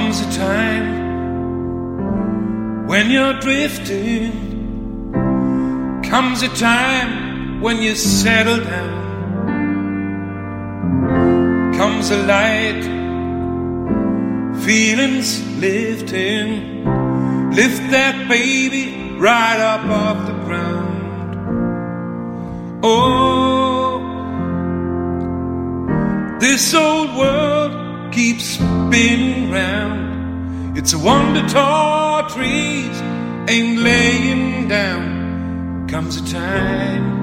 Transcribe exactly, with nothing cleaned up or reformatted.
Comes a time when you're drifting. Comes a time when you settle down. Comes a light, feelings lifting. Lift that baby right up off the ground. Oh, this old world keeps spinning round. It's a wonder tall trees ain't laying down. Comes a time